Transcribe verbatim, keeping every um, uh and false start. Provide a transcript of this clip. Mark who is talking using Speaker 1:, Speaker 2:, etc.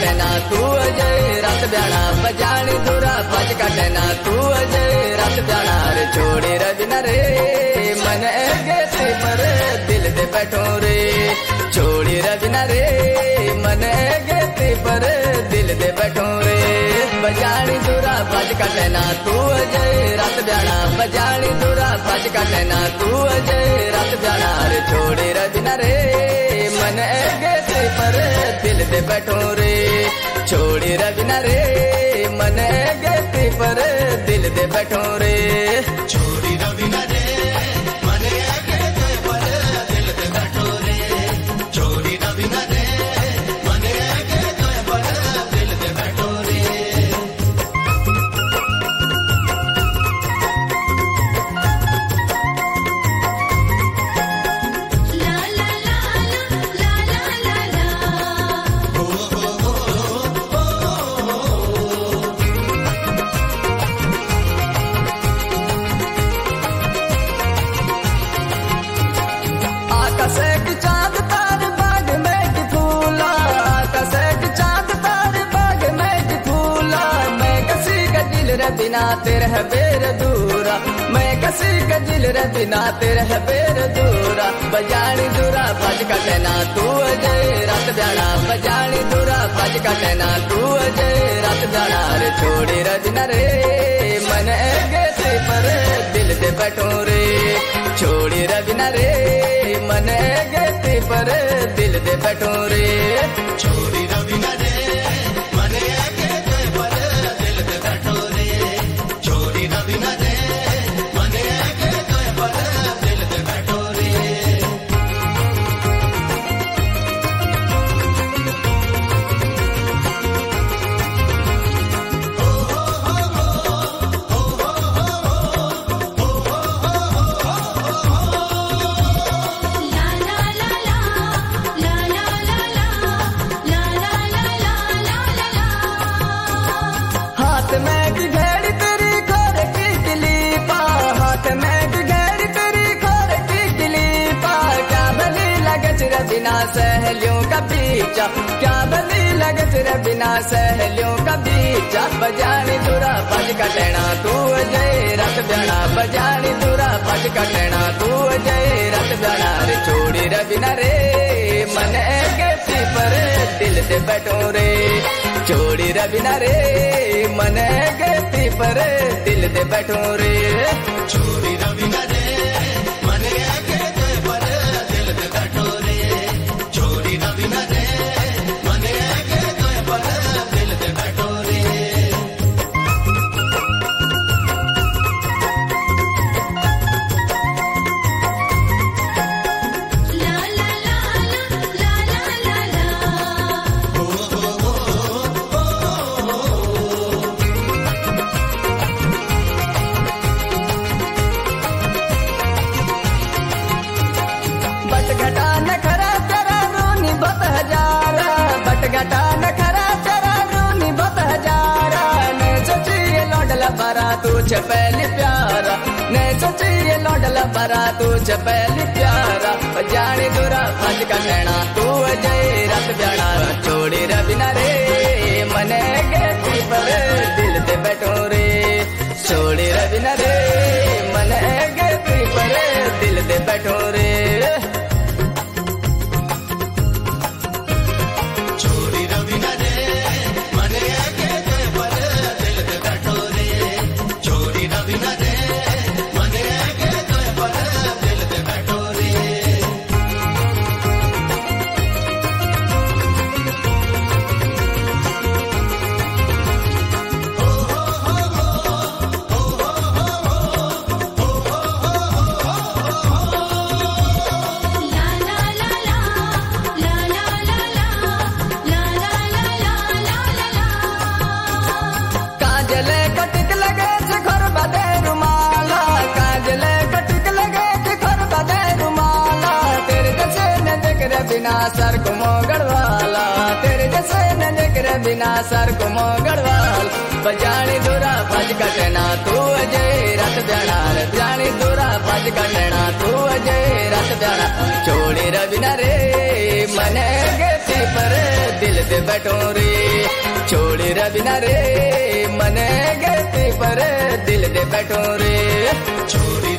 Speaker 1: कटना तू अजय रत ब्याणा बजानी दूरा भज कटना तू अजय रत ब्याणा रे छोड़े रबिना रे मन गेते पर दिल दे बैठो रे छोड़ी रबिना रे मन गेते पर दिल दे बैठो रे बजानी दूरा भज कटना तू अजय रत ब्याणा बजानी दूरा भज कटना तू अजय रत ब्याणा रे छोड़े रबिना रे मन गेते पर दिल दे बैठो रे छोड़ी रबिना रे मन गेते पर दिल दे बैठो रे
Speaker 2: छोड़ी रबिना रे मन गेते पर दिल दे बैठो रे छोड़ी रबिना रे मन गेते पर दिल दे बैठो रे
Speaker 1: चांद तार बाग में की फूला आकाशे की चांद तार बाग में की फूला मैं कसी का दिल रे बिना तेरे है बेर दूरा मैं कसी का दिल रे बिना तेरे है बेर दूरा बजानी दूरा भज कटना तू अजय रत ब्याणा बजानी दूरा भज कटना तू अजय रत ब्याणा रे छोड़ी रबिना रे मन गेते पर दिल दे बैठो रे छोड़ी रबिना रे मन गेते पर दिल दे बैठो रे
Speaker 2: छोड़ी रबिना रे मन गेते पर दिल दे बैठो रे छोड़ी रबिना रे मन गेते पर दिल दे बैठो रे
Speaker 1: हाथ में की घड़ी तेरी खोर की किलीपा हाथ में की घड़ी तेरी खोर की किलीपा क्या भली लगे तेरे बिना सहेलियों का बीचा क्या भली लगे तेरे बिना सहेलियों का बीचा बजानी दूरा भज कटना तू अजय रत ब्याणा बजानी दूरा भज कटना तू अजय रत ब्याणा रे छोड़ी रबिना रे मन गेते पर दिल दे बैठो रे छोड़ी रबिना रे मन गेते पर दिल दे बैठो रे
Speaker 2: छोड़ी रबिना रे मन गेते पर दिल दे बैठो रे छोड़ी रबिना रे मन गेते पर दिल दे बैठो रे
Speaker 1: बटघटा नखरा तेरा रूनी बत हजारा बटघटा नखरा तेरा रूनी बत हजारा ने सोचिए लौटला बरा तुझ पहली प्यारा ने सोचिए लौटला बरा तुझ पहली प्यारा बजानी दूरा भज कटना तू अजय रत ब्याणा छोड़ी रबिना रे मन गेते पर दिल दे बैठो रे छोड़ी रबिना रे मन गेते पर दिल दे बैठो रे
Speaker 2: छोड़ी रबिना रे मन गेते पर दिल दे बैठो रे छोड़ी रबिना रे मन गेते पर दिल दे बैठो रे
Speaker 1: बिना सर को मोगड़ वाला तेरे जैसे नन्हे करे बिना सर को मोगड़ वाल बजानी दूरा भज कटना तू अजय रत ब्याणा बजानी दूरा भज कटना तू अजय रत ब्याणा छोड़ी रबिना रे मने गेती पर दिल दे बैठो रे छोड़ी रवि ना रे मने गए पर दिल दे बैठो रे
Speaker 2: छोड़ी